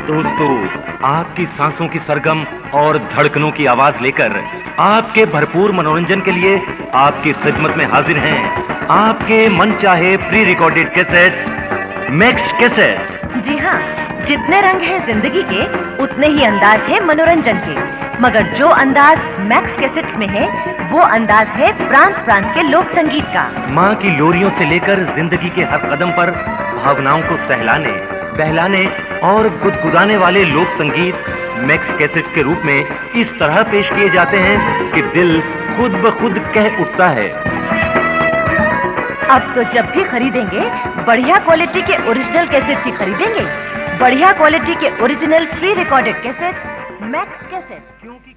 दोस्तों, आपकी सांसों की सरगम और धड़कनों की आवाज लेकर आपके भरपूर मनोरंजन के लिए आपकी खिदमत में हाजिर हैं आपके मनचाहे pre recorded cassettes, max cassettes. जी हाँ, जितने रंग हैं जिंदगी के, उतने ही अंदाज है मनोरंजन के। मगर जो अंदाज मैक्स कैसेट्स में है, वो अंदाज है प्रांत प्रांत के लोक संगीत का। माँ की लोरियों से लेकर जिंदगी के हर कदम पर भावनाओं को सहलाने, बहलाने और गुदगुदाने वाले लोक संगीत मैक्स कैसेट्स के रूप में इस तरह पेश किए जाते हैं कि दिल खुद ब खुद कह उठता है। अब तो जब भी खरीदेंगे, बढ़िया क्वालिटी के ओरिजिनल कैसेट्स ही खरीदेंगे। बढ़िया क्वालिटी के original pre recorded cassettes, max cassettes.